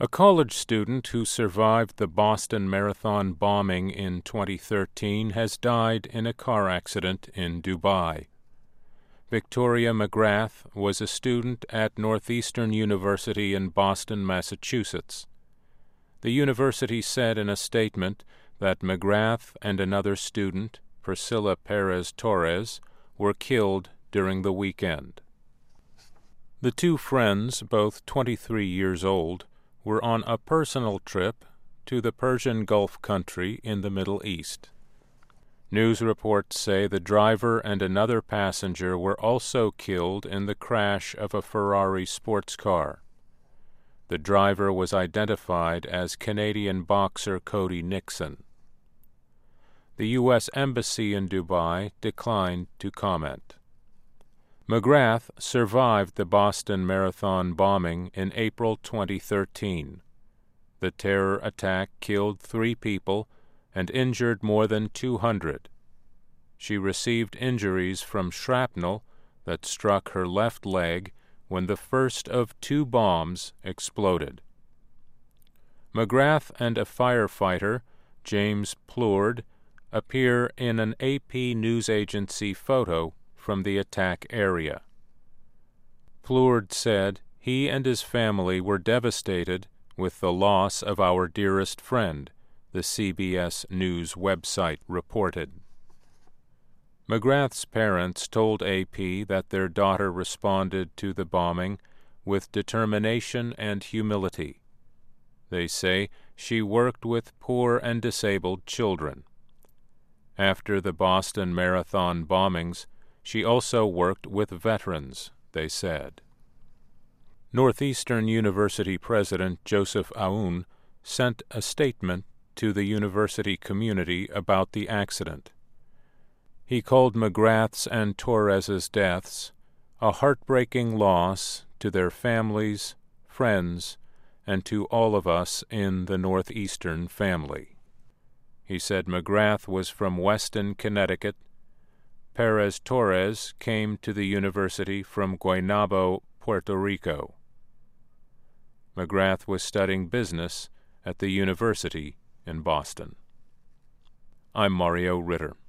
A college student who survived the Boston Marathon bombing in 2013 has died in a car accident in Dubai. Victoria McGrath was a student at Northeastern University in Boston, Massachusetts. The university said in a statement that McGrath and another student, Priscilla Perez-Torres, were killed during the weekend. The two friends, both 23 years old, were on a personal trip to the Persian Gulf country in the Middle East. News reports say the driver and another passenger were also killed in the crash of a Ferrari sports car. The driver was identified as Canadian boxer Cody Nixon. The U.S. Embassy in Dubai declined to comment. McGrath survived the Boston Marathon bombing in April 2013. The terror attack killed 3 people and injured more than 200. She received injuries from shrapnel that struck her left leg when the first of 2 bombs exploded. McGrath and a firefighter, James Plourde, appear in an AP news agency photo from the attack area. Plourde said he and his family were devastated with the loss of our dearest friend, the CBS News website reported. McGrath's parents told AP that their daughter responded to the bombing with determination and humility. They say she worked with poor and disabled children. After the Boston Marathon bombings, she also worked with veterans, they said. Northeastern University President Joseph Aoun sent a statement to the university community about the accident. He called McGrath's and Torres's deaths a heartbreaking loss to their families, friends, and to all of us in the Northeastern family. He said McGrath was from Weston, Connecticut. Perez-Torres came to the university from Guaynabo, Puerto Rico. McGrath was studying business at the university in Boston. I'm Mario Ritter.